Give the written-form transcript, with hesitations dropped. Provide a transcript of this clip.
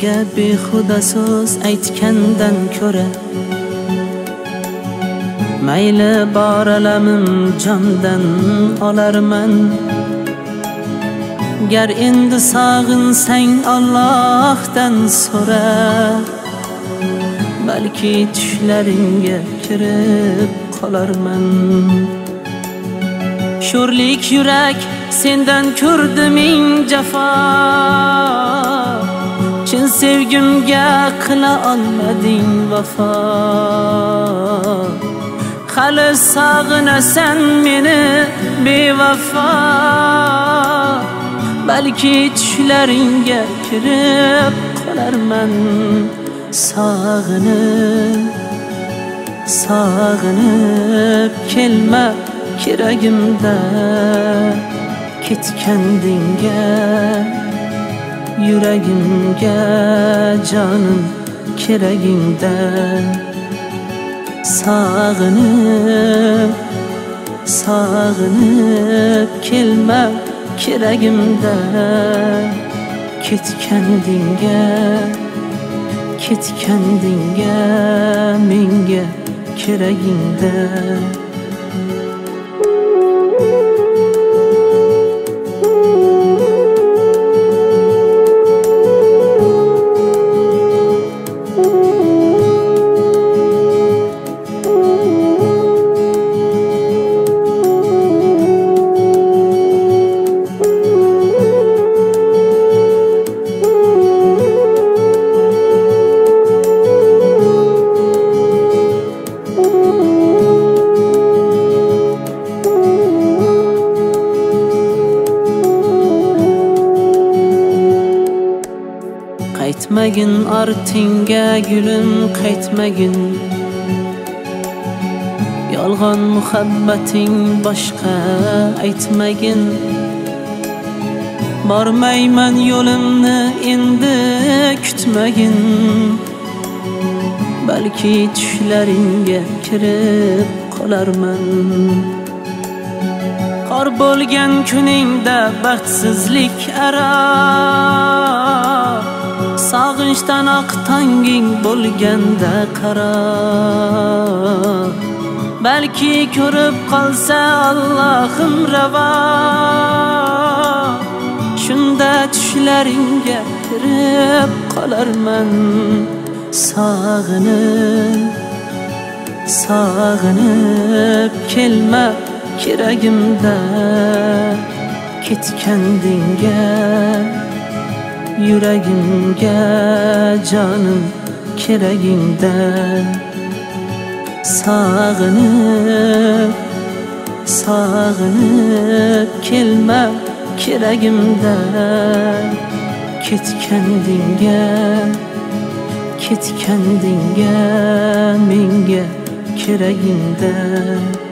senga behuda so'z aytgandan ko'ra mayli bor alamim jondan olarman. Gar endi sog'insang Allohdan so'ra, balki tushlaringga kirib qolarman. Sho'rlik yurak sendan ko'rdi ming jafo, chin sevgimga qila olmading vafo. Hali sog'inasan meni bevafo, balki tushlaringga kirib qolarman. Sog'inib kelma keragimda, ketgandingga yuragimga jonim keragingda. Sog'inib kelma keragimda, ketgandingga menga keragingda. Qaytmagin ortingga gulim, qaytmagin. Yolg'on muhabbating boshqa aytmagin. Bormayman yo'limni endi kutmagin, balki tushlaringga kirib qolarman. Qor bo'lgan kuningda baxtsizlik aro, sog'inchdan oq tonging bo'lganda qaro. Balki ko'rib qolsa Allohim ravo, shunda tushlaringga kirib qolarman. Sog'inib kelma keragimda, ketgandingga yuragimga jonim keragingda. Sog'inib kelma keragimda, ketgandingga menga keragingda.